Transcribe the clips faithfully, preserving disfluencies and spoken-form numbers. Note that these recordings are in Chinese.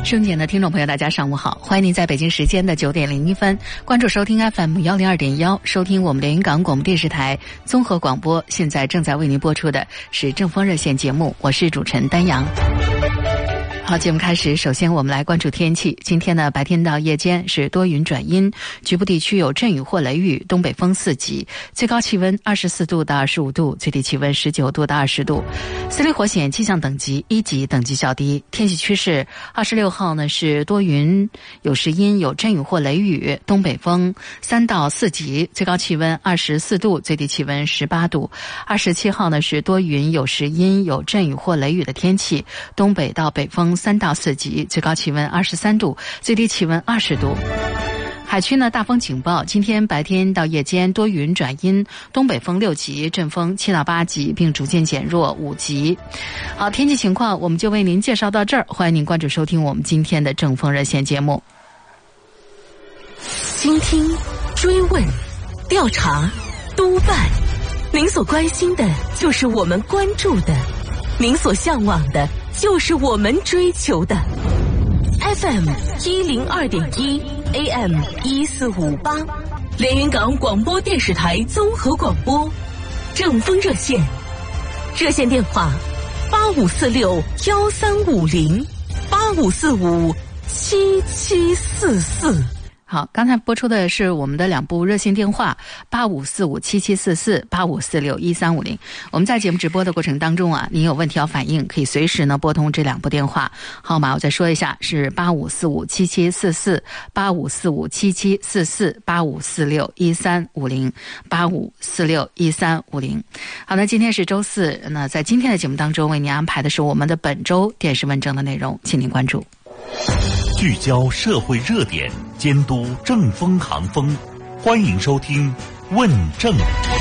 收节的听众朋友，大家上午好，欢迎您在北京时间的九点零一分关注收听 F M 幺零二点幺，收听我们连云港广播电视台综合广播。现在正在为您播出的是正风热线节目，我是主持人丹阳。好，节目开始，首先我们来关注天气。今天呢，白天到夜间是多云转阴，局部地区有阵雨或雷雨，东北风四级，最高气温二十四度到二十五度，最低气温十九度到二十度。四类火险气象等级一级，等级较低。天气趋势，二十六号呢是多云，有时阴，有阵雨或雷雨，东北风三到四级，最高气温二十四度，最低气温十八度。二十七号呢是多云，有时阴，有阵雨或雷雨的天气，东北到北风三到四级，最高气温二十三度，最低气温二十度。海区呢大风警报，今天白天到夜间多云转阴，东北风六级，阵风七到八级，并逐渐减弱五级。好，天气情况我们就为您介绍到这儿，欢迎您关注收听我们今天的正风热线节目。 倾听、追问、调查、督办，您所关心的就是我们关注的，您所向往的就是我们追求的。 F M 一零二点一 A M 一四五八，连云港广播电视台综合广播，正风热线，热线电话八五四六幺三五零八五四五七七四四。 好，刚才播出的是我们的两部热线电话八五四五七七四四 八五四六一三五零。我们在节目直播的过程当中啊，您有问题要反映，可以随时呢拨通这两部电话号码，我再说一下，是八五四五七七四四 八五四五七七四四 八五四六一三五零 八五四六一三五零。好，那今天是周四，那在今天的节目当中为您安排的是我们的本周电视问政的内容，请您关注。 聚焦社会热点，监督正风行风，欢迎收听问政。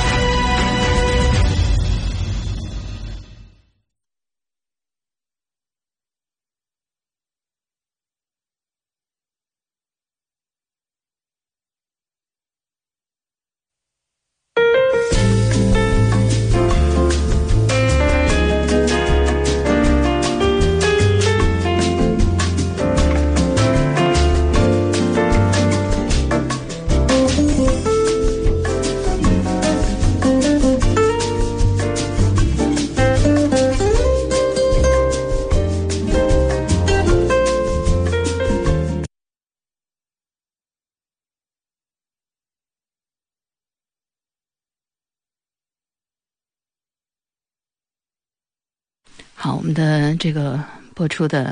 好，我们的这个播出的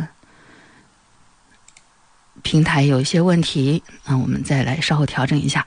平台有一些问题，那我们再来稍后调整一下。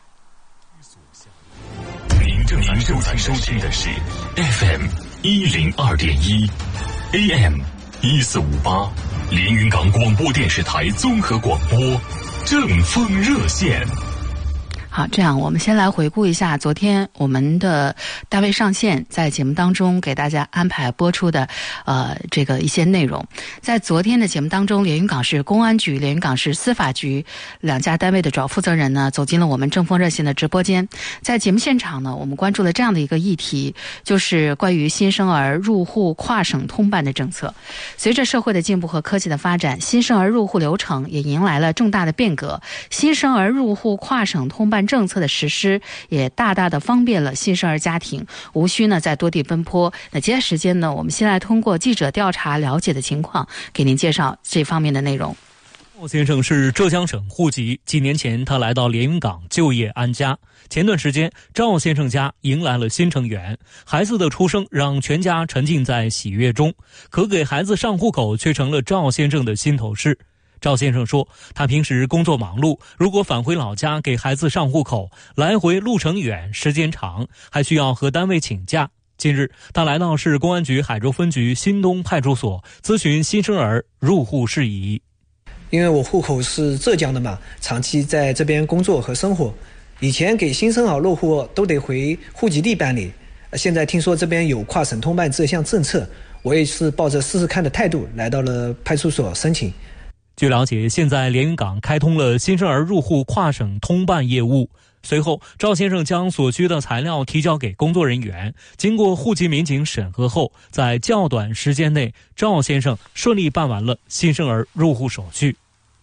您正在收听的是 F M 一零二点一 A M 一四五八，连云港广播电视台综合广播正风热线。 好，这样我们先来回顾一下昨天我们的单位上线在节目当中给大家安排播出的呃这个一些内容。在昨天的节目当中，连云港市公安局、连云港市司法局两家单位的主要负责人呢走进了我们正风热线的直播间。在节目现场呢，我们关注了这样的一个议题，就是关于新生儿入户跨省通办的政策。随着社会的进步和科技的发展，新生儿入户流程也迎来了重大的变革。新生儿入户跨省通办政策的实施也大大的方便了新生儿家庭，无需呢在多地奔波。那接下来时间呢，我们先来通过记者调查了解的情况，给您介绍这方面的内容。 赵先生是浙江省户籍，几年前他来到连云港就业安家。前段时间，赵先生家迎来了新成员，孩子的出生让全家沉浸在喜悦中，可给孩子上户口却成了赵先生的心头事。赵先生说，他平时工作忙碌，如果返回老家给孩子上户口，来回路程远，时间长，还需要和单位请假。近日，他来到市公安局海州分局新东派出所咨询新生儿入户事宜。 因为我户口是浙江的嘛，长期在这边工作和生活，以前给新生儿入户都得回户籍地办理，现在听说这边有跨省通办这项政策，我也是抱着试试看的态度来到了派出所申请。 据了解，现在连云港开通了新生儿入户跨省通办业务。随后，赵先生将所需的材料提交给工作人员，经过户籍民警审核后，在较短时间内，赵先生顺利办完了新生儿入户手续。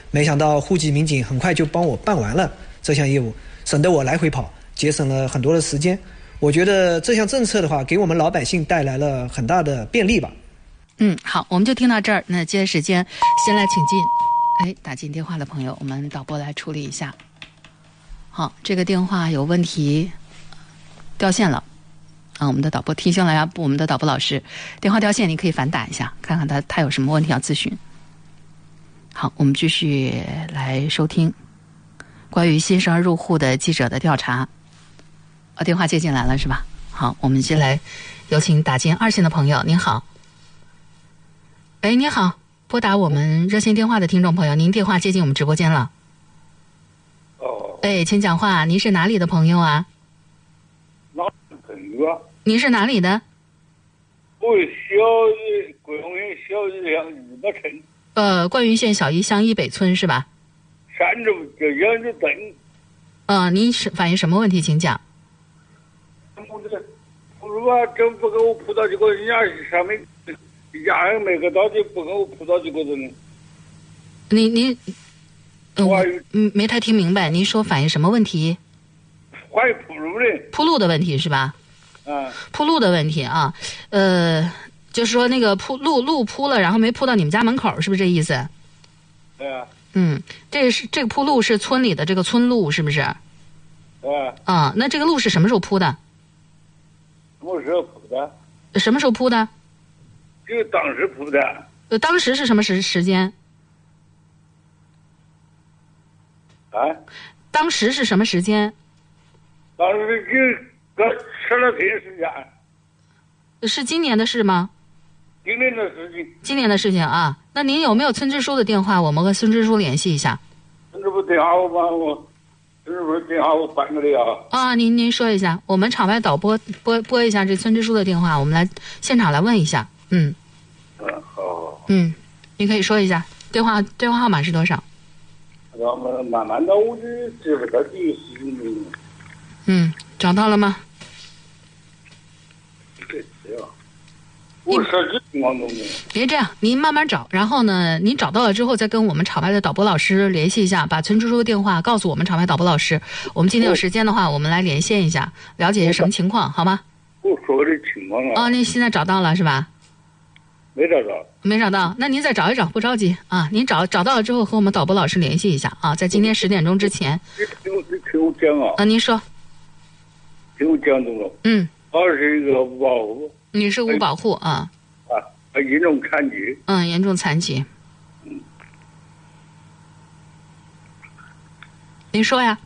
没想到户籍民警很快就帮我办完了这项业务，省得我来回跑，节省了很多的时间。我觉得这项政策的话，给我们老百姓带来了很大的便利吧。 嗯，好，我们就听到这儿。那接着时间，先来请进，哎，打进电话的朋友，我们导播来处理一下。好，这个电话有问题，掉线了。啊，我们的导播提醒了呀，我们的导播老师，电话掉线，你可以反打一下，看看他他有什么问题要咨询。好，我们继续来收听关于新生儿入户的记者的调查。哦，电话接进来了是吧？好，我们先来有请打进二线的朋友，您好。哎，您好，拨打我们热线电话的听众朋友，您电话接进我们直播间了。 哦。 哎，请讲话，您是哪里的朋友啊？ 哪朋友啊？ 您是哪里的？ 我小鱼桂林县小鱼乡一百村。 呃，灌云县小鱼乡一北村是吧？ 三十就杨子镇。 呃，您是反映什么问题，请讲。 我这我说政府给我铺到几个人家上面，人家每个到底不给我铺到几个人。 您您，呃、我嗯没太听明白，您说反映什么问题？ 关于铺路的。 铺路的问题是吧？ 啊。 铺路的问题啊，呃，就是说那个铺路路铺了，然后没铺到你们家门口，是不是这意思？ 对啊。 嗯，这是这个铺路是村里的这个村路，是不是？ 对啊。 啊，那这个路是什么时候铺的？ 什么时候铺的？ 什么时候铺的？ 就当时铺的。 呃，当时是什么时时间？ 啊？ 当时是什么时间？ 当时就刚吃了天时间。 是今年的事吗？ 今年的事情。 今年的事情啊，那您有没有村支书的电话？我们和村支书联系一下。 村支书电话我帮我。村支书电话我办个的啊！ 啊，您您说一下，我们场外导播拨拨一下这村支书的电话，我们来现场来问一下。嗯。 嗯，好。 嗯，您可以说一下电话电话号码是多少？ 我们慢慢的，我就记不到第一时间。 嗯，找到了吗？ 对对啊。我手机情况中的。 别这样，您慢慢找，然后呢，您找到了之后再跟我们场外的导播老师联系一下，把村支书的电话告诉我们场外导播老师。我们今天有时间的话，我们来连线一下，了解一下什么情况，好吗？ 我说的情况啊。 哦，您现在找到了是吧？ 没找到。 没找到，那您再找一找，不着急啊。您找找到了之后和我们导播老师联系一下啊，在今天十点钟之前。 你听我你听我讲啊。 啊，您说。 听我讲懂了。 嗯。 他是一个无保护。 你是无保护啊。 啊，严重残疾。 嗯，严重残疾。 嗯。 您说呀。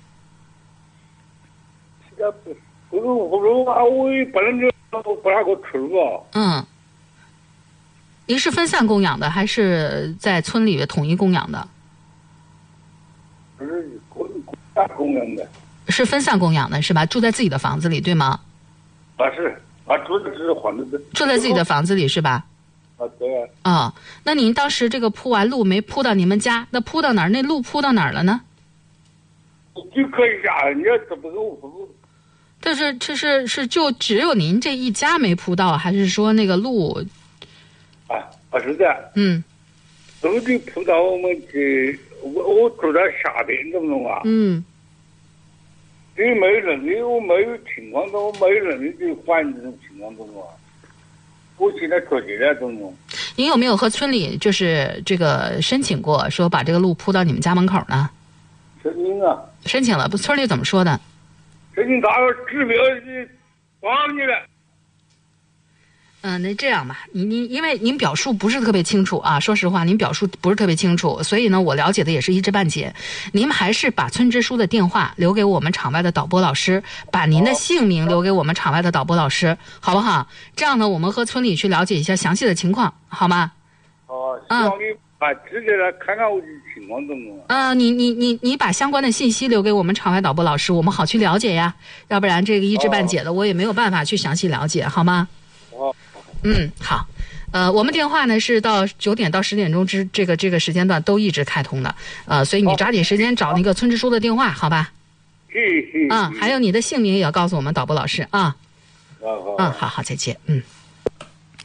现在不，我我说啊，我也不能就不那个出路啊。 嗯。您是分散供养的，还是在村里统一供养的？ 不是公公家供养的。 是分散供养的，是吧？住在自己的房子里，对吗？ 啊是。啊，住的是房子的， 住在自己的房子里是吧？ 啊，对啊。 啊、哦，那您当时这个铺完路没铺到你们家，那铺到哪儿？那路铺到哪儿了呢？ 就可以呀，人家怎么给我铺？ 这是这是是就只有您这一家没铺到，还是说那个路？ 啊啊，是的。 嗯。 路就铺到我们这，我我住在下边，懂不懂啊？ 嗯。 因为没能力，我没有情况中，我没能力去反映这种情况中啊。我现在出去了，懂不懂？ 您有没有和村里就是这个申请过，说把这个路铺到你们家门口呢？ 申请啊。 申请了，不，村里怎么说的？ 申请他指标是帮你了。 嗯，那这样吧，您您因为您表述不是特别清楚啊，说实话，您表述不是特别清楚，所以呢，我了解的也是一知半解。您还是把村支书的电话留给我们场外的导播老师，把您的姓名留给我们场外的导播老师，好不好？这样呢，我们和村里去了解一下详细的情况，好吗？ 哦，希望你把直接来看看我的情况怎么？ 呃，你你你你把相关的信息留给我们场外导播老师，我们好去了解呀，要不然这个一知半解的，我也没有办法去详细了解，好吗？ 哦。 嗯，好，呃，我们电话呢是到九点到十点钟之这个这个时间段都一直开通的，呃，所以你抓紧时间找那个村支书的电话，好吧？啊、嗯，还有你的姓名也要告诉我们导播老师啊。嗯，好好，再见，嗯。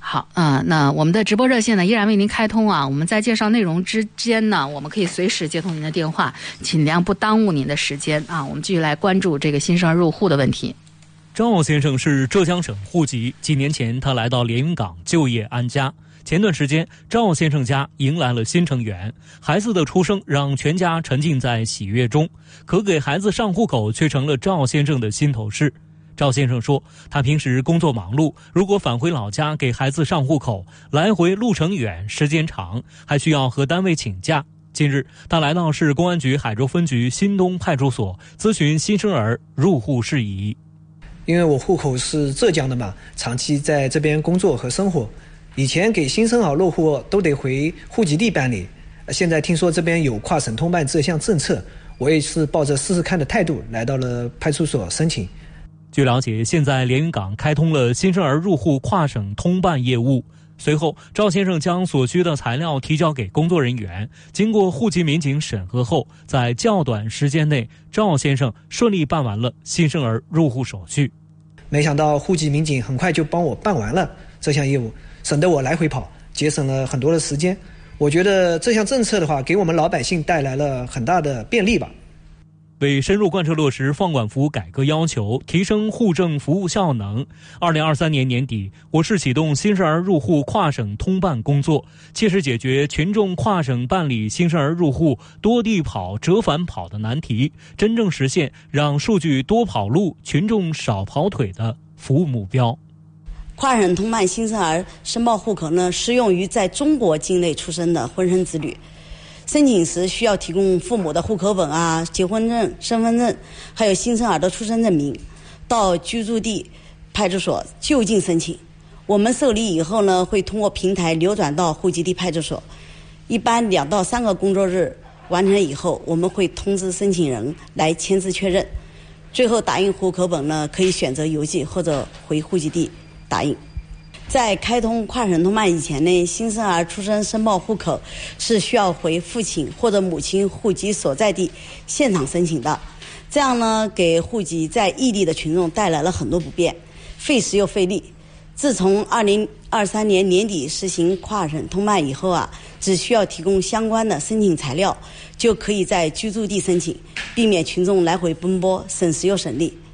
好啊、呃，那我们的直播热线呢依然为您开通啊。我们在介绍内容之间呢，我们可以随时接通您的电话，尽量不耽误您的时间啊。我们继续来关注这个新生儿入户的问题。 赵先生是浙江省户籍，几年前他来到连云港就业安家。前段时间，赵先生家迎来了新成员，孩子的出生让全家沉浸在喜悦中，可给孩子上户口却成了赵先生的心头事。赵先生说，他平时工作忙碌，如果返回老家给孩子上户口，来回路程远，时间长，还需要和单位请假。近日，他来到市公安局海州分局新东派出所咨询新生儿入户事宜。 因为我户口是浙江的嘛，长期在这边工作和生活，以前给新生儿落户都得回户籍地办理，现在听说这边有跨省通办这项政策，我也是抱着试试看的态度来到了派出所申请。 据了解，现在连云港开通了新生儿入户跨省通办业务。随后，赵先生将所需的材料提交给工作人员，经过户籍民警审核后，在较短时间内，赵先生顺利办完了新生儿入户手续。 没想到户籍民警很快就帮我办完了这项业务，省得我来回跑，节省了很多的时间。我觉得这项政策的话，给我们老百姓带来了很大的便利吧。 为深入贯彻落实放管服改革要求，提升户政服务效能，二零二三年年底，我市启动新生儿入户跨省通办工作，切实解决群众跨省办理新生儿入户多地跑、折返跑的难题，真正实现让数据多跑路、群众少跑腿的服务目标。 跨省通办新生儿申报户口呢，适用于在中国境内出生的婚生子女。申请时需要提供父母的户口本啊、结婚证、身份证，还有新生儿的出生证明，到居住地派出所就近申请。我们受理以后呢，会通过平台流转到户籍地派出所，一般两到三个工作日完成以后，我们会通知申请人来签字确认。最后打印户口本呢，可以选择邮寄或者回户籍地打印。在开通跨省通办以前呢，新生儿出生申报户口是需要回父亲或者母亲户籍所在地现场申请的，这样呢，给户籍在异地的群众带来了很多不便，费时又费力。自从二零二三年年底实行跨省通办以后啊，只需要提供相关的申请材料，就可以在居住地申请，避免群众来回奔波，省时又省力。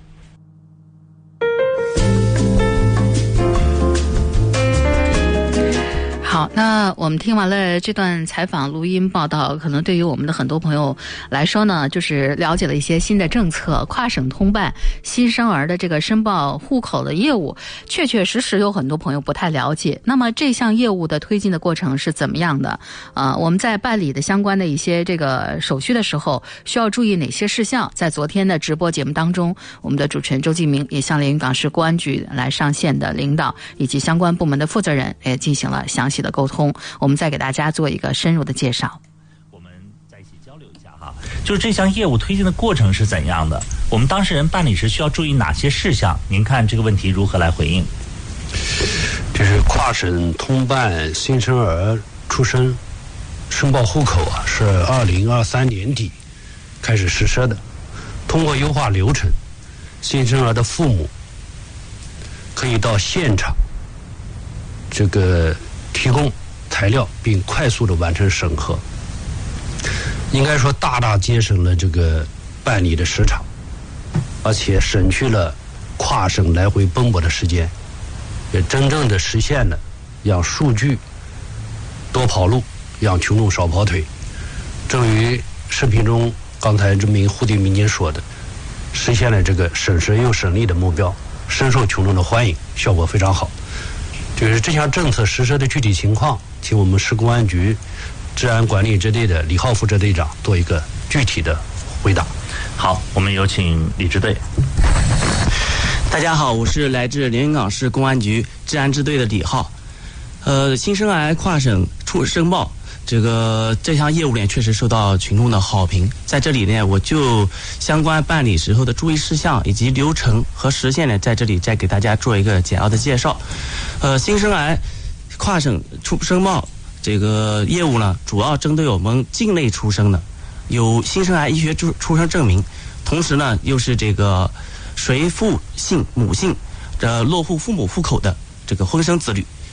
好，那我们听完了这段采访录音报道，可能对于我们的很多朋友来说呢，就是了解了一些新的政策，跨省通办新生儿的这个申报户口的业务，确确实实有很多朋友不太了解。那么这项业务的推进的过程是怎么样的？呃，我们在办理的相关的一些这个手续的时候，需要注意哪些事项？在昨天的直播节目当中，我们的主持人周继明也向连云港市公安局来上线的领导以及相关部门的负责人也进行了详细的沟通，我们再给大家做一个深入的介绍。 我们在一起交流一下哈，就是这项业务推进的过程是怎样的？我们当事人办理时需要注意哪些事项？您看这个问题如何来回应？ 就是跨省通办新生儿出生申报户口啊，是二零二三年底开始实施的。通过优化流程，新生儿的父母可以到现场这个提供材料，并快速的完成审核，应该说大大节省了这个办理的时长，而且省去了跨省来回奔波的时间，也真正的实现了让数据多跑路，让群众少跑腿。正如视频中刚才这名户籍民警说的，实现了这个省时又省力的目标，深受群众的欢迎，效果非常好。就是这项政策实施的具体情况，请我们市公安局治安管理支队的李浩副支队长做一个具体的回答。 好，我们有请李支队。 大家好，我是来自连云港市公安局治安支队的李浩。呃，新生儿跨省出申报这个这项业务呢，确实受到群众的好评。在这里呢，我就相关办理时候的注意事项以及流程和时限呢，在这里再给大家做一个简要的介绍。呃，新生儿跨省出申报这个业务呢，主要针对我们境内出生的，有新生儿医学出出生证明，同时呢，又是这个随父姓母姓的落户父母户口的这个婚生子女。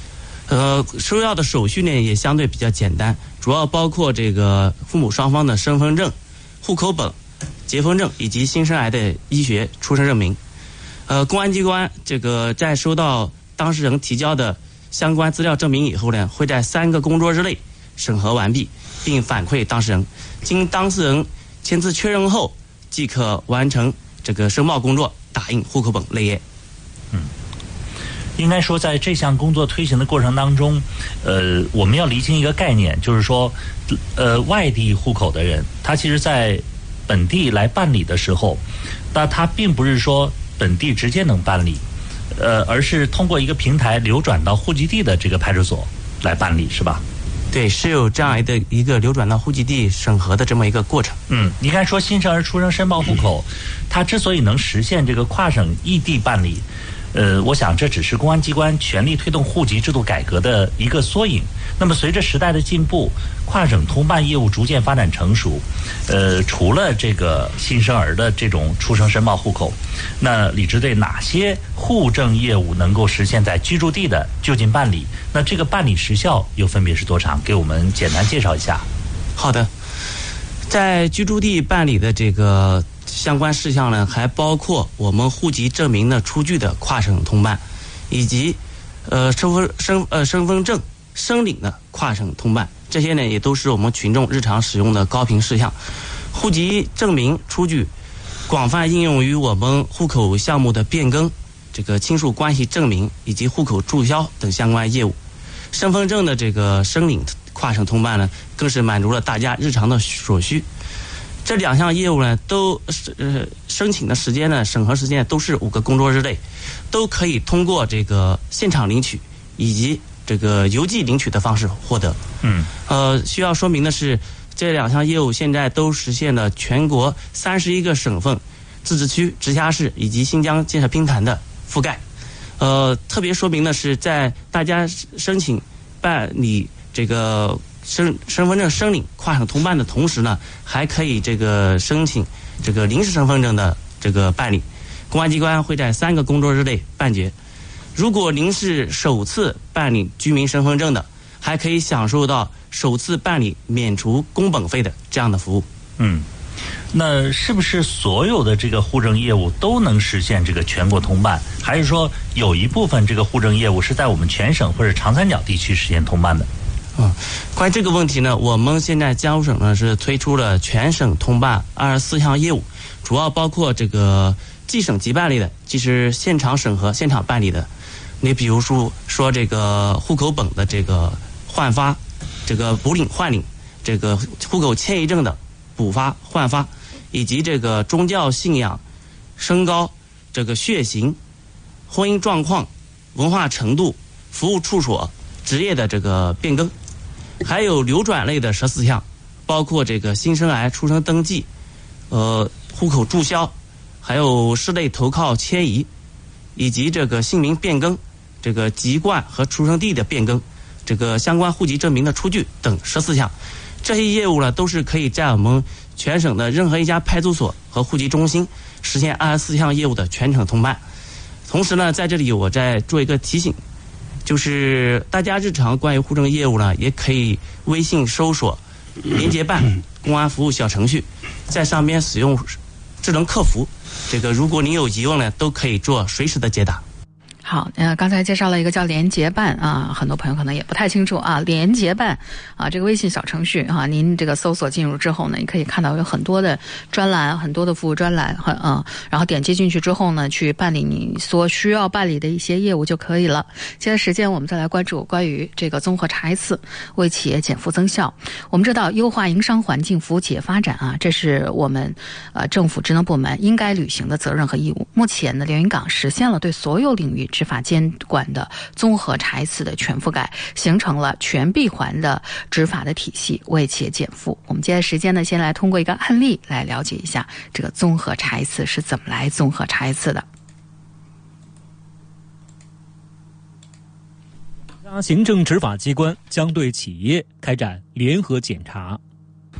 呃，收要的手续呢也相对比较简单，主要包括这个父母双方的身份证、户口本、结婚证以及新生儿的医学出生证明。呃，公安机关这个在收到当事人提交的相关资料证明以后呢，会在三个工作日内审核完毕，并反馈当事人。经当事人签字确认后，即可完成这个申报工作，打印户口本类页。 嗯。应该说，在这项工作推行的过程当中，呃，我们要厘清一个概念，就是说，呃，外地户口的人，他其实在本地来办理的时候，那他并不是说本地直接能办理，呃，而是通过一个平台流转到户籍地的这个派出所来办理，是吧？ 对，是有这样的一个流转到户籍地审核的这么一个过程。 嗯，应该说新生儿出生申报户口，它之所以能实现这个跨省异地办理，呃，我想这只是公安机关全力推动户籍制度改革的一个缩影。那么随着时代的进步，跨省通办业务逐渐发展成熟，呃，除了这个新生儿的这种出生申报户口，那李支队哪些户政业务能够实现在居住地的就近办理？那这个办理时效又分别是多长？给我们简单介绍一下。 好的，在居住地办理的这个相关事项呢，还包括我们户籍证明的出具的跨省通办，以及呃身份身呃身份证申领的跨省通办，这些呢也都是我们群众日常使用的高频事项。户籍证明出具广泛应用于我们户口项目的变更、这个亲属关系证明以及户口注销等相关业务。身份证的这个申领跨省通办呢，更是满足了大家日常的所需。这两项业务呢，都呃申请的时间呢，审核时间都是五个工作日内，都可以通过这个现场领取以及这个邮寄领取的方式获得。 嗯， 呃，需要说明的是，这两项业务现在都实现了全国三十一个省份、自治区、直辖市以及新疆建设兵团的覆盖。呃，特别说明的是，在大家申请办理这个身身份证申领跨省通办的同时呢，还可以这个申请这个临时身份证的这个办理。公安机关会在三个工作日内办结。如果您是首次办理居民身份证的，还可以享受到首次办理免除工本费的这样的服务。 嗯，那是不是所有的这个户政业务都能实现这个全国通办，还是说有一部分这个户政业务是在我们全省或者长三角地区实现通办的？ 嗯，关于这个问题呢，我们现在江苏省呢是推出了全省通办二十四项业务，主要包括这个即省即办理的，即是现场审核、现场办理的。你比如说说这个户口本的这个换发，这个补领换领，这个户口迁移证的补发换发，以及这个宗教信仰、身高、这个血型、婚姻状况、文化程度、服务处所、职业的这个变更，还有流转类的十四项，包括这个新生儿出生登记、呃户口注销，还有室内投靠迁移，以及这个姓名变更、这个籍贯和出生地的变更，这个相关户籍证明的出具等十四项。这些业务呢，都是可以在我们全省的任何一家派出所和户籍中心实现二十四项业务的全省通办。同时呢，在这里我再做一个提醒，就是大家日常关于户政业务呢，也可以微信搜索廉洁办公安服务小程序，在上面使用智能客服，这个如果您有疑问呢，都可以做随时的解答。 好，呃，刚才介绍了一个叫廉洁办啊，很多朋友可能也不太清楚啊。廉洁办啊，这个微信小程序啊，您这个搜索进入之后呢，你可以看到有很多的专栏，很多的服务专栏，很啊，然后点击进去之后呢，去办理你所需要办理的一些业务就可以了。接着时间，我们再来关注关于这个综合查一次，为企业减负增效。我们知道，优化营商环境，服务企业发展啊，这是我们呃政府职能部门应该履行的责任和义务。目前呢，连云港实现了对所有领域执法监管的综合查一次的全覆盖，形成了全闭环的执法的体系，为企业减负。我们接着时间呢，先来通过一个案例来了解一下这个综合查一次是怎么来综合查一次的。 行政执法机关将对企业开展联合检查。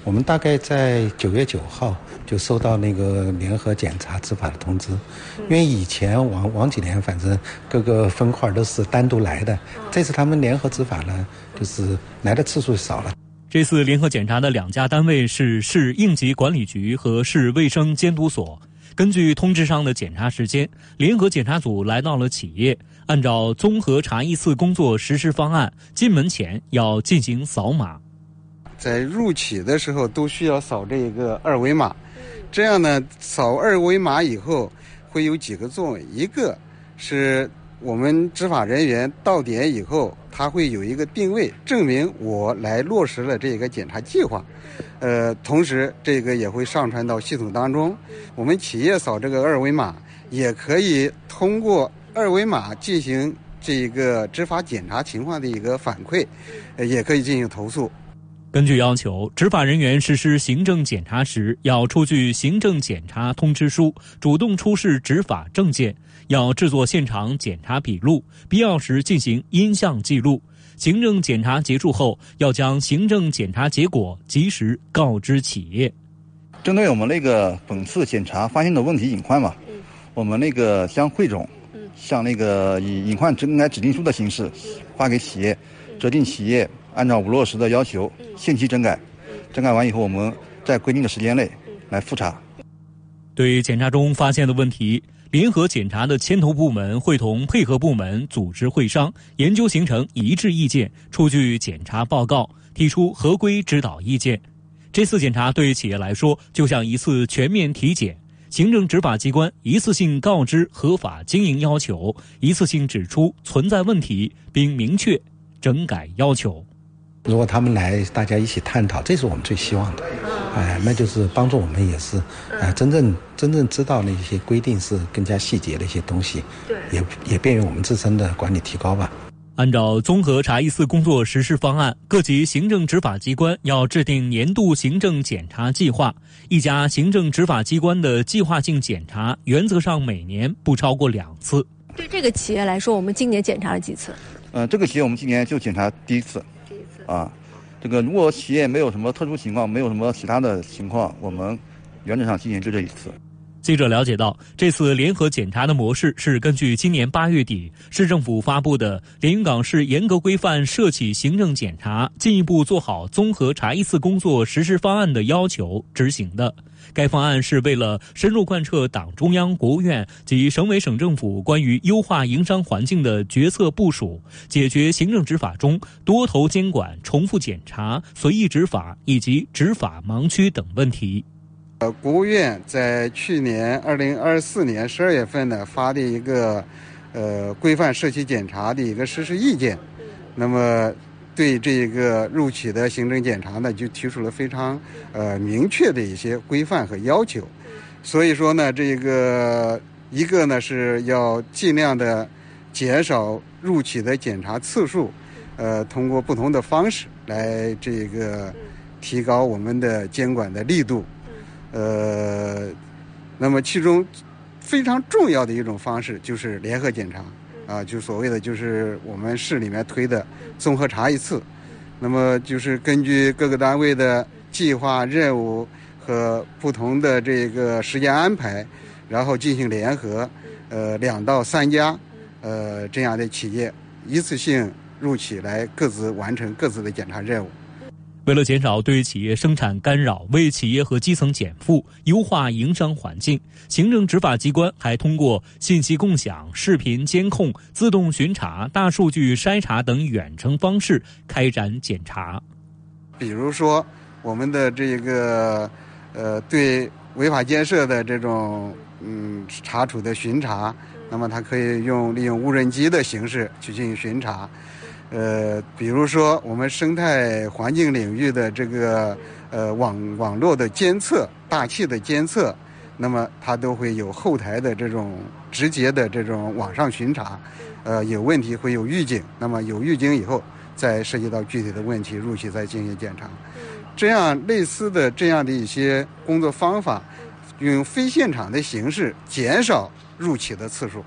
我们大概在九月九号就收到那个联合检查执法的通知，因为以前往往几年反正各个分块都是单独来的，这次他们联合执法呢，就是来的次数少了。 这次联合检查的两家单位是市应急管理局和市卫生监督所。根据通知上的检查时间，联合检查组来到了企业，按照综合查一次工作实施方案，进门前要进行扫码。 在入企的时候都需要扫这个二维码，这样呢，扫二维码以后会有几个作用，一个是我们执法人员到点以后，他会有一个定位，证明我来落实了这个检查计划。呃，同时这个也会上传到系统当中。我们企业扫这个二维码，也可以通过二维码进行这个执法检查情况的一个反馈，呃，也可以进行投诉。 根据要求，执法人员实施行政检查时，要出具行政检查通知书，主动出示执法证件，要制作现场检查笔录，必要时进行音像记录。行政检查结束后，要将行政检查结果及时告知企业。 针对我们那个本次检查发现的问题隐患嘛，我们那个将汇总，像那个以隐患整改指定书的形式发给企业，责令企业按照无落实的要求限期整改，整改完以后，我们在规定的时间内来复查。 对检查中发现的问题，联合检查的牵头部门会同配合部门组织会商，研究形成一致意见，出具检查报告，提出合规指导意见。这次检查对企业来说就像一次全面体检，行政执法机关一次性告知合法经营要求，一次性指出存在问题，并明确整改要求。 如果他们来，大家一起探讨，这是我们最希望的。哎，那就是帮助我们也是，呃，真正真正知道那些规定是更加细节的一些东西，对，也也便于我们自身的管理提高吧。 按照综合查一次工作实施方案，各级行政执法机关要制定年度行政检查计划。一家行政执法机关的计划性检查，原则上每年不超过两次。 对这个企业来说，我们今年检查了几次？ 呃，这个企业我们今年就检查第一次。第一次啊，这个如果企业没有什么特殊情况，没有什么其他的情况，我们原则上今年就这一次。 记者了解到，这次联合检查的模式是根据今年八月底市政府发布的《连云港市严格规范涉企行政检查，进一步做好综合查一次工作实施方案》的要求执行的。该方案是为了深入贯彻党中央、国务院及省委省政府关于优化营商环境的决策部署，解决行政执法中多头监管、重复检查、随意执法以及执法盲区等问题。 呃，国务院在去年二零二四年十二月份呢发的一个呃规范涉企检查的一个实施意见，那么对这个入企的行政检查呢就提出了非常呃明确的一些规范和要求。所以说呢，这个一个呢是要尽量的减少入企的检查次数，呃，通过不同的方式来这个提高我们的监管的力度。呃，那么其中非常重要的一种方式就是联合检查啊，就所谓的就是我们市里面推的综合查一次。那么就是根据各个单位的计划任务和不同的这个时间安排，然后进行联合，呃，两到三家呃这样的企业一次性入企来各自完成各自的检查任务。 为了减少对企业生产干扰，为企业和基层减负，优化营商环境，行政执法机关还通过信息共享、视频监控、自动巡查、大数据筛查等远程方式开展检查。 比如说，我们的这个呃对违法建设的这种嗯查处的巡查，那么它可以用利用无人机的形式去进行巡查。呃，比如说我们生态环境领域的这个呃网网络的监测、大气的监测，那么它都会有后台的这种直接的这种网上巡查，呃，有问题会有预警，那么有预警以后，再涉及到具体的问题入企再进行检查。这样类似的这样的一些工作方法，用非现场的形式减少入企的次数。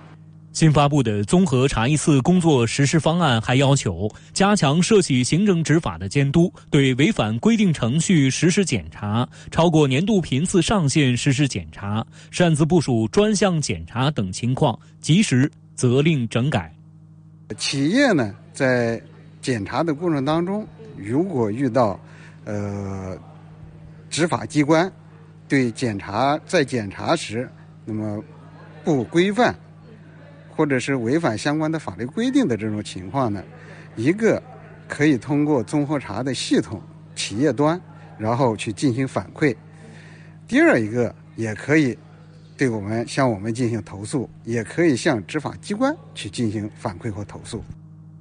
新发布的综合查一次工作实施方案还要求加强涉企行政执法的监督，对违反规定程序实施检查、超过年度频次上限实施检查、擅自部署专项检查等情况及时责令整改。 企业呢，在检查的过程当中，如果遇到呃执法机关对检查在检查时那么不规范或者是违反相关的法律规定的这种情况呢，一个可以通过综合查的系统企业端然后去进行反馈，第二一个也可以对我们向我们进行投诉，也可以向执法机关去进行反馈或投诉。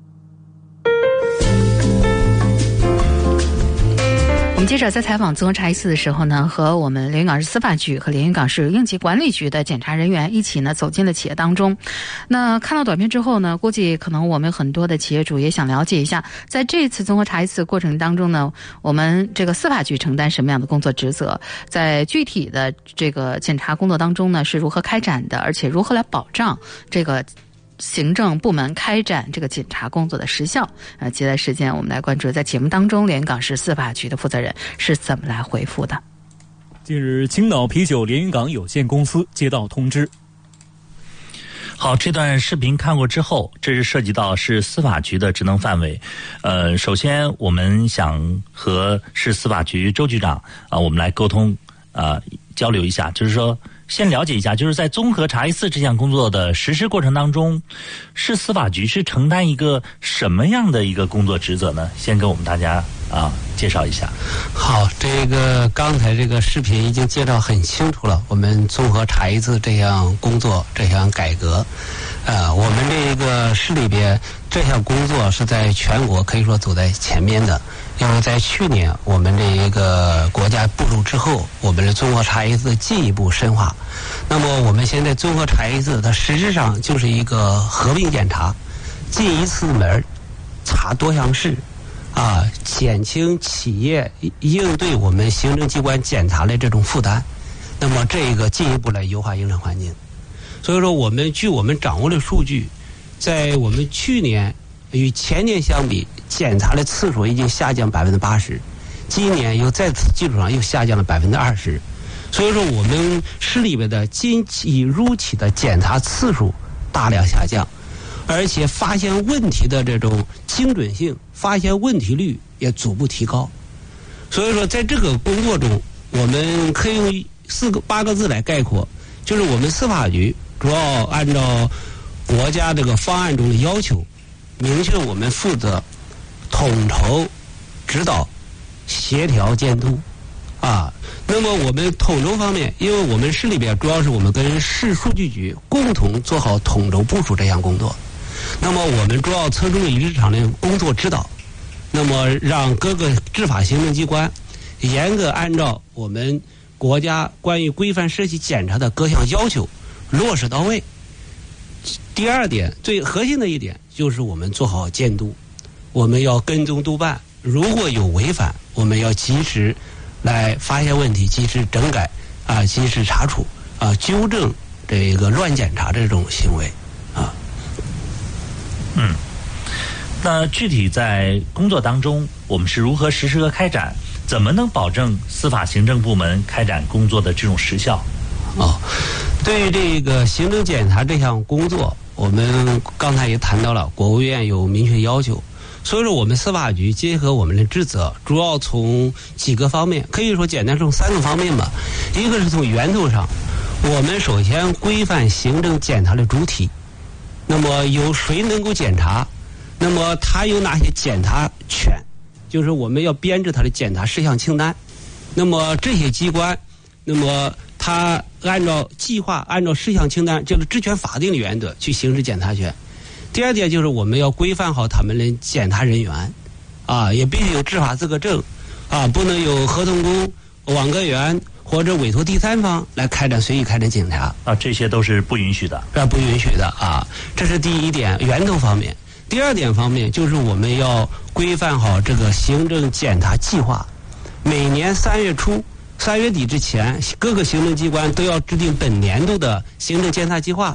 我们接着在采访综合查一次的时候呢，和我们连云港市司法局和连云港市应急管理局的检查人员一起呢走进了企业当中。那看到短片之后呢，估计可能我们很多的企业主也想了解一下，在这次综合查一次过程当中呢，我们这个司法局承担什么样的工作职责，在具体的这个检查工作当中呢是如何开展的，而且如何来保障这个行政部门开展这个检查工作的时效。呃，接下来时间我们来关注在节目当中连云港市司法局的负责人是怎么来回复的。 近日，青岛啤酒连云港有限公司接到通知。 好，这段视频看过之后，这是涉及到市司法局的职能范围。呃，首先我们想和市司法局周局长啊、呃，我们来沟通啊、呃，交流一下，就是说先了解一下，就是在综合查一次这项工作的实施过程当中，市司法局是承担一个什么样的一个工作职责呢？先跟我们大家啊介绍一下。 好，这个刚才这个视频已经介绍很清楚了，我们综合查一次这项工作这项改革，呃，我们这个市里边这项工作是在全国可以说走在前面的。因为在去年我们这一个国家部署之后，我们的综合查一次进一步深化。那么我们现在综合查一次它实质上就是一个合并检查，进一次门查多项事啊，减轻企业应对我们行政机关检查的这种负担，那么这个进一步来优化营商环境。所以说我们据我们掌握的数据，在我们去年与前年相比，检查的次数已经下降百分之八十，今年又在此基础上又下降了百分之二十。所以说，我们市里边的经企入企的检查次数大量下降，而且发现问题的这种精准性、发现问题率也逐步提高。所以说，在这个工作中，我们可以用四个八个字来概括，就是我们司法局主要按照国家这个方案中的要求，明确我们负责统筹、指导、协调、监督，啊，那么我们统筹方面，因为我们市里边主要是我们跟市数据局共同做好统筹部署这项工作，那么我们主要侧重于日常的工作指导，那么让各个执法行政机关严格按照我们国家关于规范涉企检查的各项要求落实到位。第二点，最核心的一点就是我们做好监督，我们要跟踪督办，如果有违反，我们要及时来发现问题，及时整改啊，及时查处啊，纠正这个乱检查这种行为啊。 嗯，那具体在工作当中，我们是如何实施和开展？怎么能保证司法行政部门开展工作的这种时效？ 哦，对于这个行政检查这项工作，我们刚才也谈到了，国务院有明确要求。所以说，我们司法局结合我们的职责，主要从几个方面，可以说简单从三个方面吧。一个是从源头上，我们首先规范行政检查的主体，那么有谁能够检查，那么他有哪些检查权，就是我们要编制他的检查事项清单。那么这些机关，那么他按照计划、按照事项清单这个职权法定的原则去行使检查权。第二点就是我们要规范好他们的检查人员，啊，也必须有执法资格证，啊，不能有合同工、网格员或者委托第三方来开展随意开展检查， 啊，这些都是不允许的， 啊，不允许的啊，这是第一点，源头方面。第二点方面就是我们要规范好这个行政检查计划，每年三月初、三月底之前，各个行政机关都要制定本年度的行政检查计划。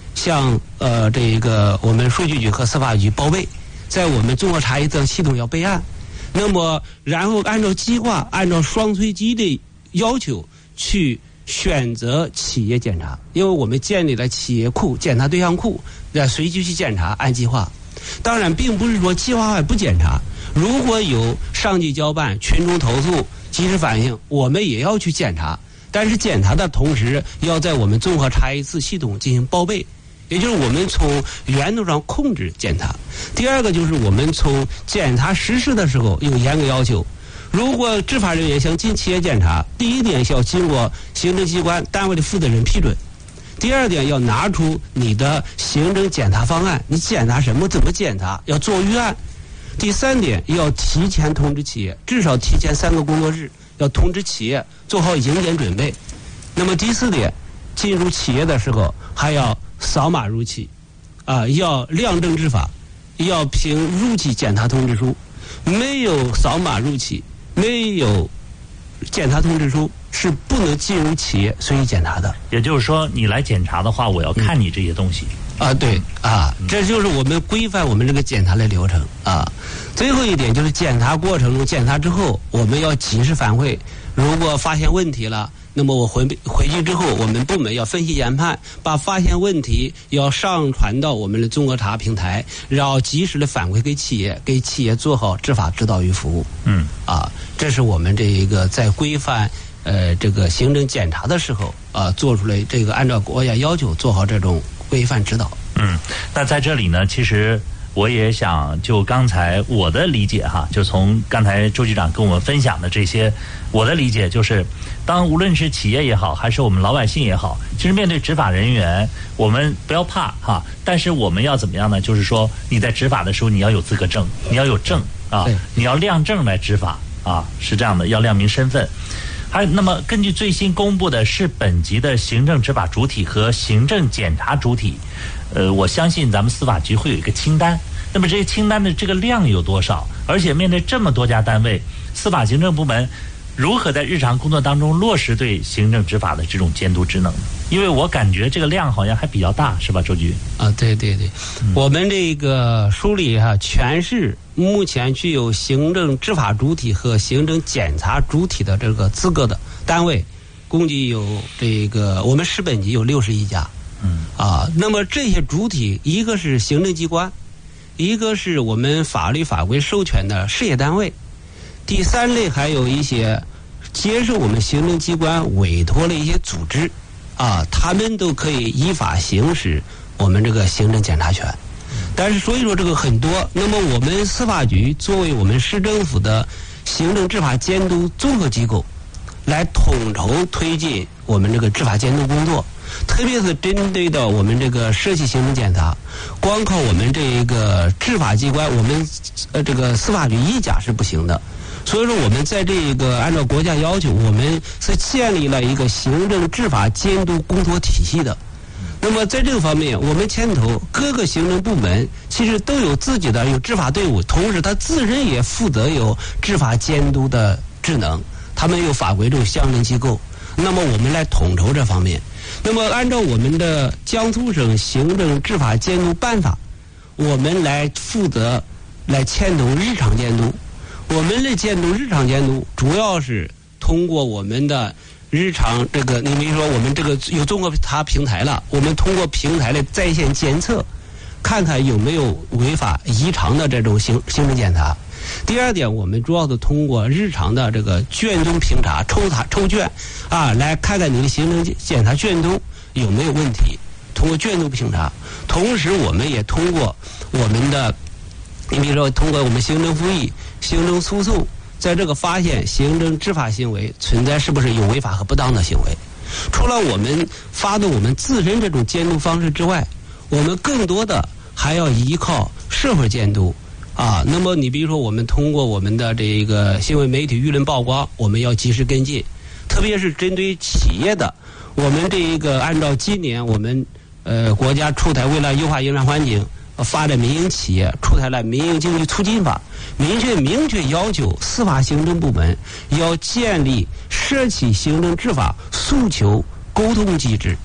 向呃这个我们税局局和司法局报备，在我们综合查验系统要备案。那么然后按照计划，按照双随机的要求去选择企业检查，因为我们建立了企业库检查对象库，要随机去检查，按计划。当然并不是说计划外不检查，如果有上级交办、群众投诉及时反映，我们也要去检查，但是检查的同时要在我们综合查验系统进行报备，也就是我们从源头上控制检查。第二个就是我们从检查实施的时候有严格要求，如果执法人员想进企业检查，第一点是要经过行政机关单位的负责人批准，第二点要拿出你的行政检查方案，你检查什么，怎么检查，要做预案。第三点要提前通知企业，至少提前三个工作日要通知企业做好迎检准备。那么第四点，进入企业的时候还要扫码入企，啊，要亮证执法，要凭入企检查通知书，没有扫码入企，没有检查通知书是不能进入企业随意检查的。 也就是说，你来检查的话，我要看你这些东西。 嗯、啊，对啊，这就是我们规范我们这个检查的流程啊。最后一点就是检查过程中，检查之后我们要及时反馈，如果发现问题了，那么我回回去之后，我们部门要分析研判，把发现问题要上传到我们的综合查平台，然后及时的反馈给企业，给企业做好执法指导与服务。 嗯， 啊，这是我们这一个在规范呃这个行政检查的时候啊，做出来这个按照国家要求做好这种规范指导。 嗯，那在这里呢，其实我也想就刚才我的理解哈，就从刚才周局长跟我们分享的这些，我的理解就是，当无论是企业也好，还是我们老百姓也好，其实面对执法人员，我们不要怕哈，但是我们要怎么样呢？就是说你在执法的时候，你要有资格证，你要有证啊，你要亮证来执法啊，是这样的，要亮明身份。还那么根据最新公布的市本级的行政执法主体和行政检查主体，呃，我相信咱们司法局会有一个清单。那么这些清单的这个量有多少？而且面对这么多家单位，司法行政部门如何在日常工作当中落实对行政执法的这种监督职能？因为我感觉这个量好像还比较大，是吧，周局？ 啊，对对对，嗯、我们这个梳理哈、啊，全市目前具有行政执法主体和行政检查主体的这个资格的单位，共计有这个我们市本级有六十一家。 嗯啊，那么这些主体，一个是行政机关，一个是我们法律法规授权的事业单位，第三类还有一些接受我们行政机关委托的一些组织，啊，他们都可以依法行使我们这个行政检察权。但是所以说这个很多，那么我们司法局作为我们市政府的行政执法监督综合机构，来统筹推进我们这个执法监督工作。特别是针对到我们这个涉及行政检查，光靠我们这一个执法机关，我们呃这个司法局一家是不行的。所以说我们在这一个按照国家要求，我们是建立了一个行政执法监督工作体系的。那么在这个方面，我们牵头各个行政部门其实都有自己的有执法队伍，同时他自身也负责有执法监督的职能，他们有法规这种相应机构。那么我们来统筹这方面。那么按照我们的江苏省行政执法监督办法，我们来负责来牵头日常监督。我们的监督日常监督主要是通过我们的日常这个，你比如说我们这个有综合查平台了，我们通过平台的在线监测，看看有没有违法异常的这种行行政检查。第二点，我们主要是通过日常的这个卷宗评查、抽查抽卷啊，来看看你的行政检查卷宗有没有问题。通过卷宗评查，同时我们也通过我们的，你比如说通过我们行政复议、行政诉讼，在这个发现行政执法行为存在是不是有违法和不当的行为。除了我们发动我们自身这种监督方式之外，我们更多的还要依靠社会监督。啊，那么你比如说，我们通过我们的这个新闻媒体舆论曝光，我们要及时跟进，特别是针对企业的，我们这一个按照今年我们呃国家出台为了优化营商环境、发展民营企业，出台了民营经济促进法，明确明确要求司法行政部门要建立涉企行政执法诉求沟通机制。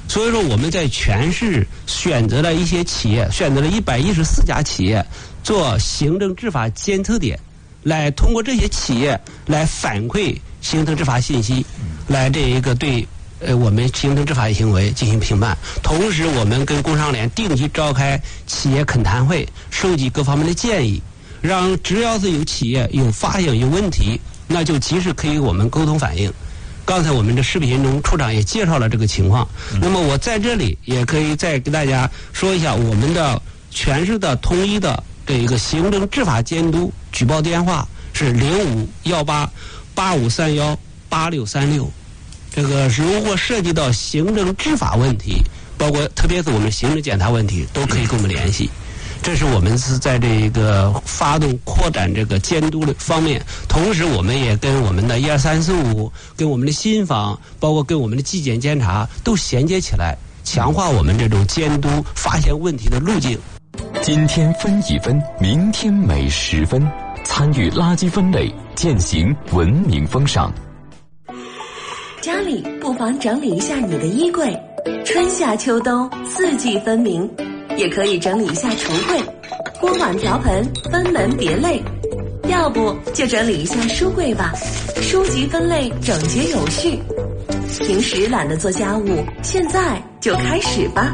所以说我们在全市选择了一些企业，选择了一百一十四家企业做行政执法监测点，来通过这些企业来反馈行政执法信息，来这一个对呃我们行政执法行为进行评判。同时我们跟工商联定期召开企业恳谈会，收集各方面的建议，让只要是有企业有发现有问题，那就及时可以我们沟通反映。刚才我们的视频中处长也介绍了这个情况，那么我在这里也可以再给大家说一下我们的全市的统一的这一个行政执法监督举报电话是零五幺八八五三幺八六三六。这个如果涉及到行政执法问题，包括特别是我们行政检查问题，都可以跟我们联系。这是我们是在这个发动扩展这个监督的方面，同时我们也跟我们的一二三四五、跟我们的信访，包括跟我们的纪检监察都衔接起来，强化我们这种监督发现问题的路径。 今天分一分，明天每十分，参与垃圾分类，践行文明风尚。 家里不妨整理一下你的衣柜，春夏秋冬四季分明。也可以整理一下橱柜，锅碗瓢盆分门别类。要不就整理一下书柜吧，书籍分类整洁有序。平时懒得做家务，现在就开始吧。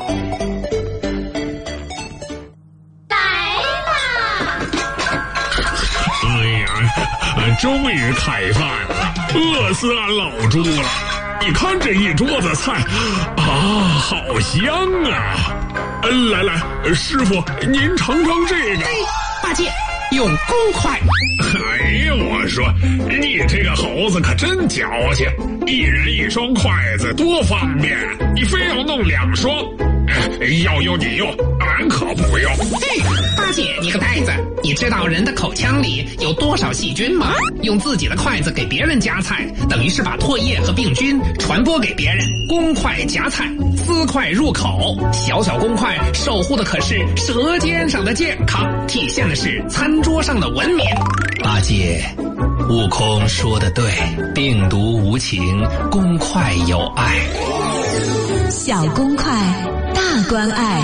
来啦！哎呀，终于开饭了，饿死俺老猪了！你看这一桌子菜，啊，好香啊！来来，师傅，您尝尝这个。 八戒，用公筷。 哎呀，我说你这个猴子可真矫情，一人一双筷子多方便，你非要弄两双。要用你用，俺可不用。 嘿，八戒，你个呆子，你知道人的口腔里有多少细菌吗？用自己的筷子给别人夹菜，等于是把唾液和病菌传播给别人。公筷夹菜，私筷入口，小小公筷守护的可是舌尖上的健康，体现的是餐桌上的文明。八戒，悟空说的对，病毒无情，公筷有爱。 小公筷，大关爱。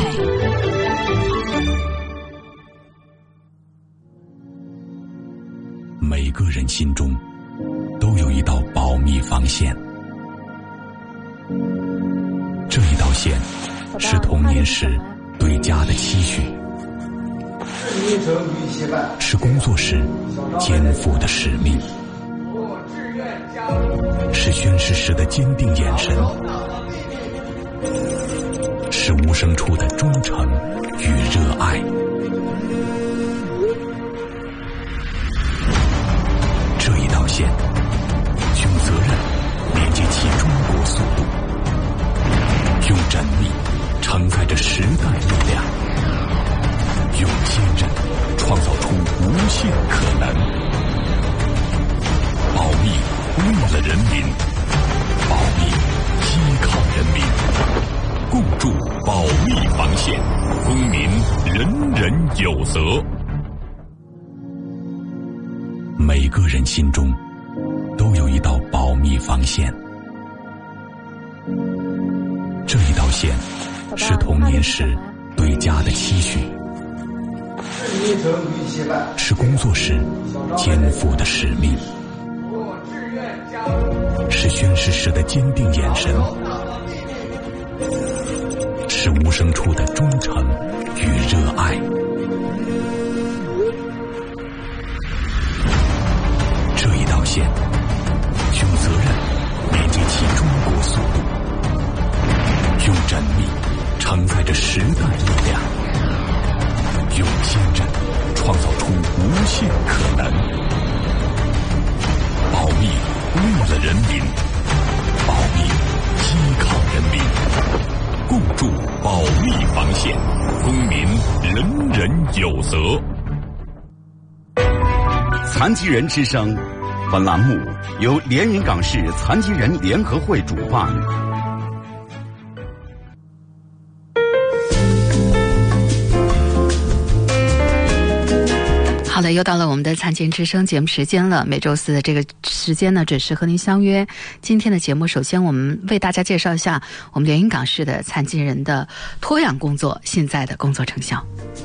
每个人心中都有一道保密防线，这一道线是童年时对家的期许，是工作时肩负的使命，是宣誓时的坚定眼神，是无声处的忠诚与热爱。这一道线，用责任连接起中国速度，用缜密承载着时代力量，用坚韧创造出无限可能。保密为了人民，保密依靠人民，共筑保密防线，公民人人有责。每个人心中都有一道保密防线，这一道线是童年时对家的期许，是工作时肩负的使命，是宣誓时的坚定眼神，是无声处的忠诚与热爱。这一道线，用责任连接起中国速度，用缜密承载着时代力量，用坚韧创造出无限可能。保密为了人民，保密依靠人民，共筑保密防线，公民人人有责。 残疾人之声，本栏目由连云港市残疾人联合会主办。 好的， 那又到了我们的残疾人之声节目时间了，每周四的这个时间呢，准时和您相约。今天的节目，首先我们为大家介绍一下我们连云港市的残疾人的托养工作现在的工作成效。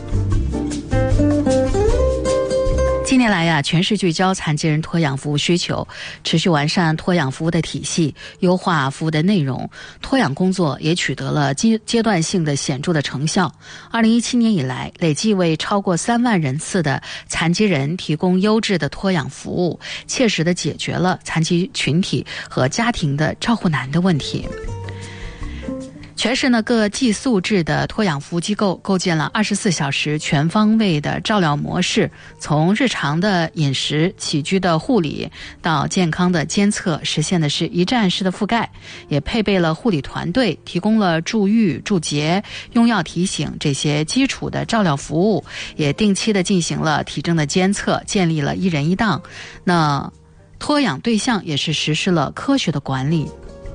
近年来呀，全市聚焦残疾人托养服务需求，持续完善托养服务的体系，优化服务的内容，托养工作也取得了阶阶段性的显著的成效。二零一七年以来，累计为超过三万人次的残疾人提供优质的托养服务，切实的解决了残疾群体和家庭的照顾难的问题。全市呢各寄宿制的托养服务机构构建了二十四小时全方位的照料模式，从日常的饮食起居的护理到健康的监测，实现的是一站式的覆盖，也配备了护理团队，提供了助浴、助洁、用药提醒这些基础的照料服务，也定期的进行了体征的监测，建立了一人一档。那托养对象也是实施了科学的管理。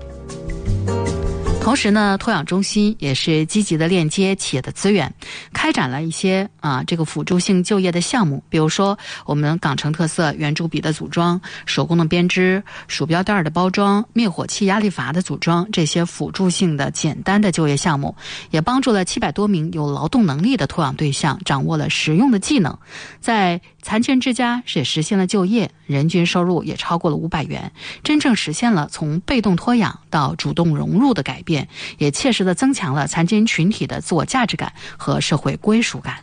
同时呢，托养中心也是积极的链接企业的资源，开展了一些啊这个辅助性就业的项目，比如说我们港城特色圆珠笔的组装、手工的编织、鼠标带的包装、灭火器压力阀的组装，这些辅助性的简单的就业项目，也帮助了七百多名有劳动能力的托养对象掌握了实用的技能，在残疾人之家也实现了就业，人均收入也超过了五百元，真正实现了从被动托养到主动融入的改变，也切实地增强了残疾人群体的自我价值感和社会归属感。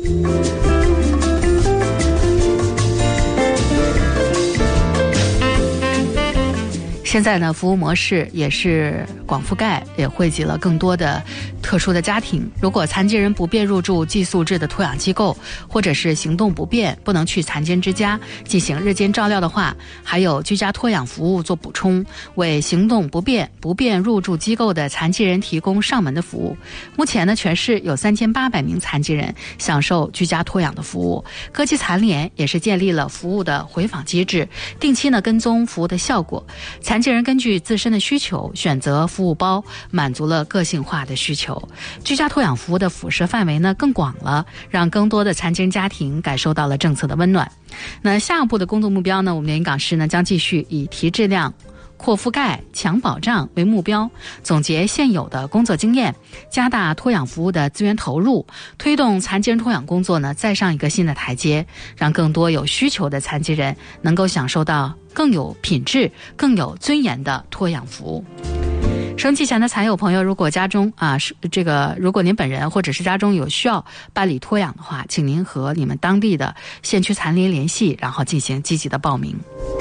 现在呢，服务模式也是广覆盖，也惠及了更多的特殊的家庭。如果残疾人不便入住寄宿制的托养机构，或者是行动不便不能去残疾人之家进行日间照料的话，还有居家托养服务做补充，为行动不便不便入住机构的残疾人提供上门的服务。目前呢，全市有三千八百名残疾人享受居家托养的服务。各级残联也是建立了服务的回访机制，定期呢跟踪服务的效果。残疾人根据自身的需求选择服务包，满足了个性化的需求。居家托养服务的辐射范围呢更广了，让更多的残疾人家庭感受到了政策的温暖。那下一步的工作目标呢，我们连云港市呢将继续以提质量、扩覆盖、强保障为目标，总结现有的工作经验，加大托养服务的资源投入，推动残疾人托养工作呢再上一个新的台阶，让更多有需求的残疾人能够享受到更有品质、更有尊严的托养服务。收音机前的残友朋友，如果家中啊是这个，如果您本人或者是家中有需要办理托养的话，请您和你们当地的县区残联联系，然后进行积极的报名。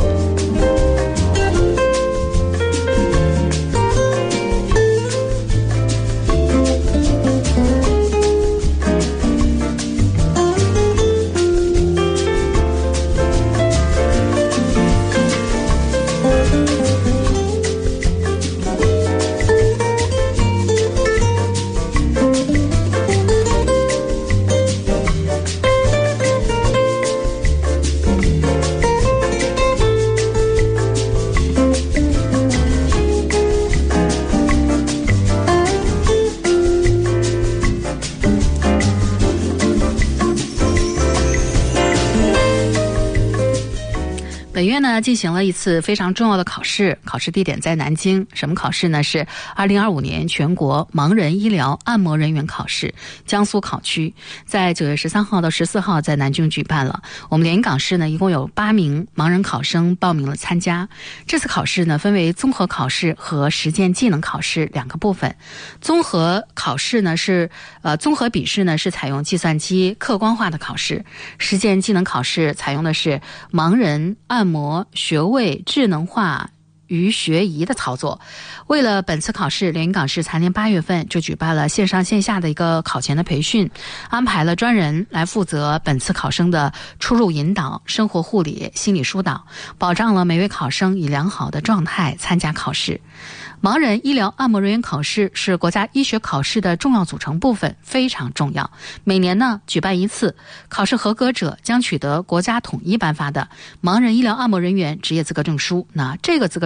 本月呢进行了一次非常重要的考试，考试地点在南京。什么考试呢？是二零二五年全国盲人医疗按摩人员考试，江苏考区在九月十三号到十四号在南京举办了。我们连云港市呢一共有八名盲人考生报名了参加。这次考试呢分为综合考试和实践技能考试两个部分。综合考试呢是呃综合笔试呢是采用计算机客观化的考试，实践技能考试采用的是盲人按摩穴位智能化与学仪的操作。为了本次考试，连云港市残联八月份就举办了线上线下的一个考前的培训，安排了专人来负责本次考生的出入引导、生活护理、心理疏导，保障了每位考生以良好的状态参加考试。盲人医疗按摩人员考试是国家医学考试的重要组成部分，非常重要。每年呢举办一次，考试合格者将取得国家统一颁发的盲人医疗按摩人员职业资格证书。那这个资格证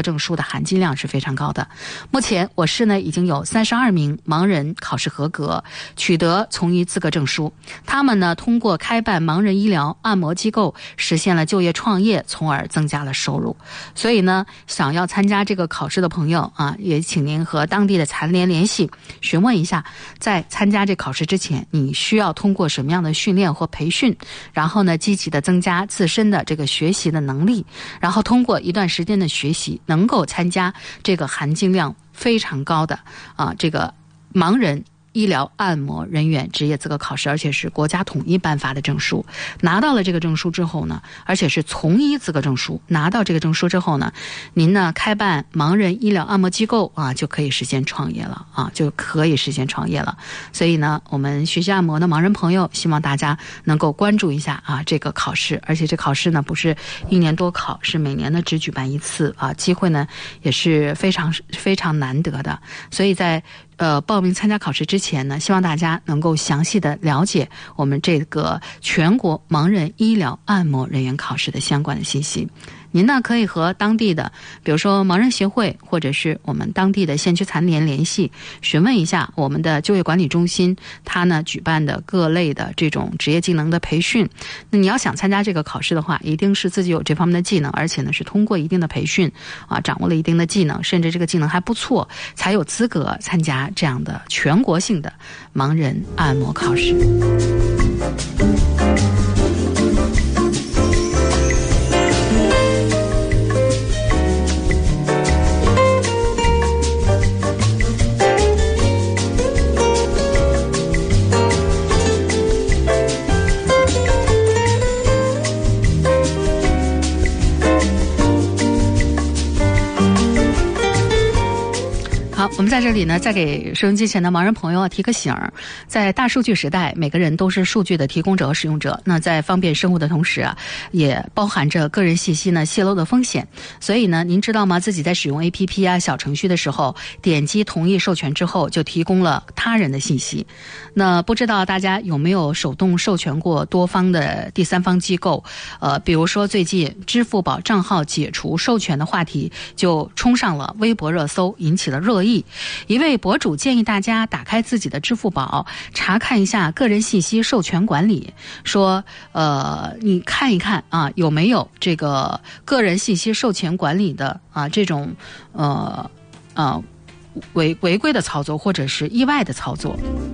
证书的含金量是非常高的。目前我市呢已经有三十二名盲人考试合格，取得从医资格证书。他们呢通过开办盲人医疗按摩机构，实现了就业创业，从而增加了收入。所以呢，想要参加这个考试的朋友啊，也请您和当地的残联联系，询问一下，在参加这考试之前，你需要通过什么样的训练或培训，然后呢，积极的增加自身的这个学习的能力，然后通过一段时间的学习，能够参加这个含金量非常高的啊这个盲人医疗按摩人员职业资格考试，而且是国家统一颁发的证书。拿到了这个证书之后呢，而且是从医资格证书，拿到这个证书之后呢，您呢开办盲人医疗按摩机构啊，就可以实现创业了啊，就可以实现创业了。所以呢，我们学习按摩的盲人朋友，希望大家能够关注一下啊这个考试，而且这考试呢不是一年多考，是每年呢只举办一次啊，机会呢也是非常非常难得的。所以在呃，报名参加考试之前呢，希望大家能够详细的了解我们这个全国盲人医疗按摩人员考试的相关的信息。您呢可以和当地的，比如说盲人协会，或者是我们当地的县区残联联系，询问一下我们的就业管理中心，它呢举办的各类的这种职业技能的培训。那你要想参加这个考试的话，一定是自己有这方面的技能，而且呢是通过一定的培训啊，掌握了一定的技能，甚至这个技能还不错，才有资格参加这样的全国性的盲人按摩考试。好，我们在这里呢，再给收音机前的盲人朋友提个醒儿，在大数据时代，每个人都是数据的提供者和使用者。那在方便生活的同时啊，也包含着个人信息呢泄露的风险。所以呢，您知道吗？自己在使用 A P P 啊、小程序的时候，点击同意授权之后，就提供了他人的信息。那不知道大家有没有手动授权过多方的第三方机构？呃，比如说最近支付宝账号解除授权的话题就冲上了微博热搜，引起了热议。一位博主建议大家打开自己的支付宝，查看一下个人信息授权管理，说呃，你看一看啊，有没有这个个人信息授权管理的啊这种呃呃违违规的操作或者是意外的操作。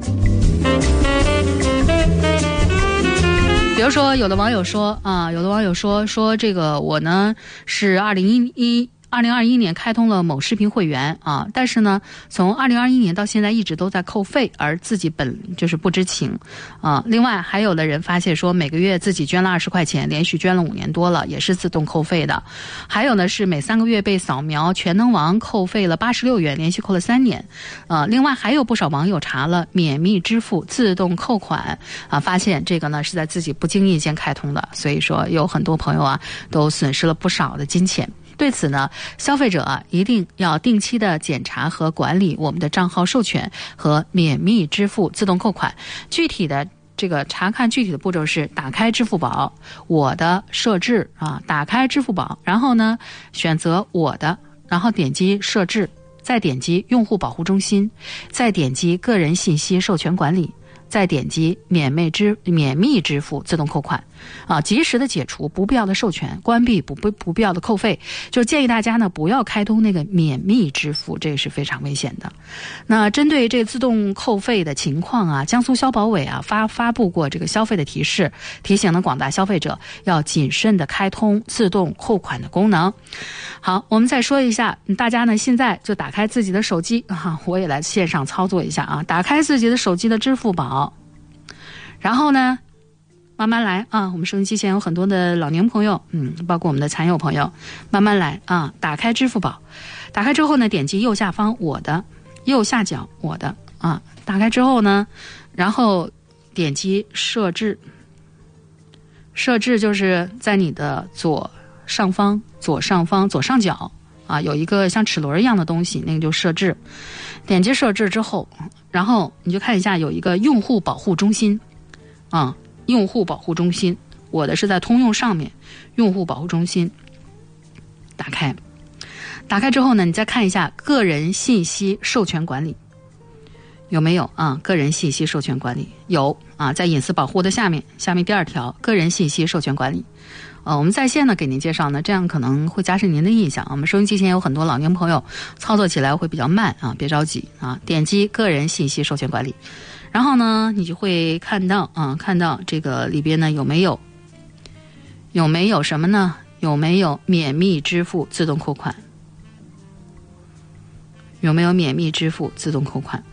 比如说，有的网友说啊，有的网友说说这个我呢是二零一一。二零二一年开通了某视频会员啊，但是呢，从二零二一年到现在一直都在扣费，而自己本就是不知情啊。另外，还有的人发现说，每个月自己捐了二十块钱，连续捐了五年多了，也是自动扣费的。还有呢，是每三个月被扫描全能王扣费了八十六元，连续扣了三年。啊，另外还有不少网友查了免密支付自动扣款啊，发现这个呢是在自己不经意间开通的，所以说有很多朋友啊都损失了不少的金钱。对此呢，消费者啊一定要定期的检查和管理我们的账号授权和免密支付自动扣款。具体的这个查看具体的步骤是：打开支付宝，我的设置啊，打开支付宝，然后呢选择我的，然后点击设置，再点击用户保护中心，再点击个人信息授权管理，再点击免密支免密支付自动扣款，啊，及时的解除不必要的授权，关闭不不不必要的扣费。就建议大家呢不要开通那个免密支付，这个是非常危险的。那针对这个自动扣费的情况啊，江苏消保委啊发发布过这个消费的提示，提醒了广大消费者要谨慎的开通自动扣款的功能。好，我们再说一下，大家呢现在就打开自己的手机啊，我也来线上操作一下啊，打开自己的手机的支付宝，然后呢慢慢来啊，我们收音机前有很多的老年朋友，嗯，包括我们的残友朋友，慢慢来啊，打开支付宝，打开之后呢，点击右下方我的，右下角我的啊，打开之后呢，然后点击设置，设置就是在你的左上方、左上方、左上角啊，有一个像齿轮一样的东西，那个就设置。点击设置之后，然后你就看一下有一个用户保护中心啊。用户保护中心，我的是在通用上面，用户保护中心打开， 打开之后呢，你再看一下个人信息授权管理有没有啊？个人信息授权管理有啊，在隐私保护的下面，下面第二条个人信息授权管理。呃，我们在线呢给您介绍呢，这样可能会加深您的印象。我们收音机前有很多老年朋友操作起来会比较慢啊，别着急啊，点击个人信息授权管理，然后呢，你就会看到啊，看到这个里边呢有没有有没有什么呢？有没有免密支付自动扣款？有没有免密支付自动扣款？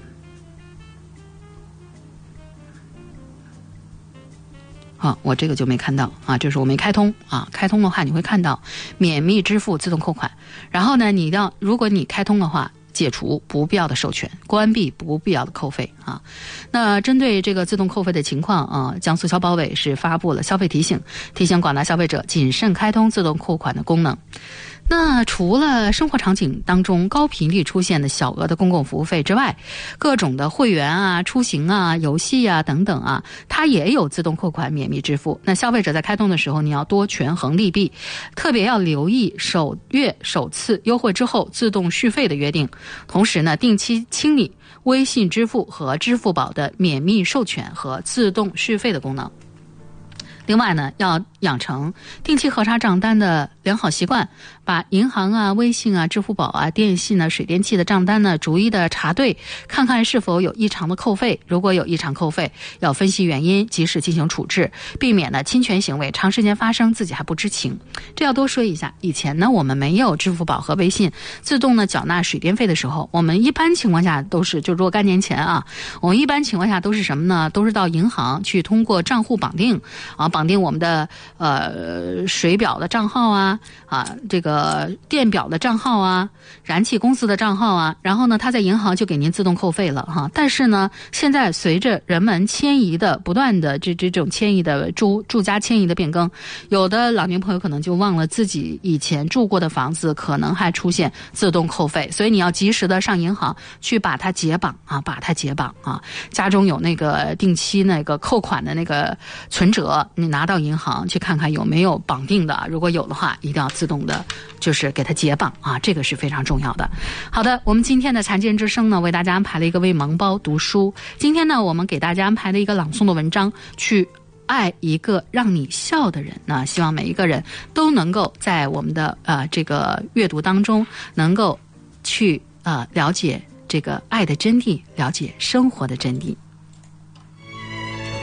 啊，我这个就没看到啊，就是我没开通啊。开通的话，你会看到免密支付自动扣款。然后呢，你要如果你开通的话，解除不必要的授权，关闭不必要的扣费啊。那针对这个自动扣费的情况啊，江苏消保委是发布了消费提醒，提醒广大消费者谨慎开通自动扣款的功能。那除了生活场景当中高频率出现的小额的公共服务费之外，各种的会员啊、出行啊、游戏啊等等啊，它也有自动扣款免密支付。那消费者在开通的时候，你要多权衡利弊，特别要留意首月首次优惠之后自动续费的约定，同时呢，定期清理微信支付和支付宝的免密授权和自动续费的功能。另外呢，要养成定期核查账单的良好习惯，把银行啊、微信啊、支付宝啊、电信呢、水电气的账单呢逐一的查对，看看是否有异常的扣费。如果有异常扣费，要分析原因，及时进行处置，避免呢侵权行为长时间发生，自己还不知情。这要多说一下，以前呢我们没有支付宝和微信自动呢缴纳水电费的时候，我们一般情况下都是就若干年前啊，我们一般情况下都是什么呢？都是到银行去通过账户绑定啊。绑定我们的呃水表的账号啊啊，这个电表的账号啊，燃气公司的账号啊，然后呢，他在银行就给您自动扣费了哈。但是呢，现在随着人们迁移的不断的这这种迁移的住住家迁移的变更，有的老年朋友可能就忘了自己以前住过的房子可能还出现自动扣费，所以你要及时的上银行去把它解绑啊，把它解绑啊。家中有那个定期那个扣款的那个存折，你拿到银行去看看有没有绑定的，如果有的话，一定要自动的，就是给它解绑啊，这个是非常重要的。好的，我们今天的残疾人之声呢，为大家安排了一个为盲包读书。今天呢，我们给大家安排了一个朗诵的文章，去爱一个让你笑的人。那希望每一个人都能够在我们的呃这个阅读当中，能够去呃了解这个爱的真谛，了解生活的真谛。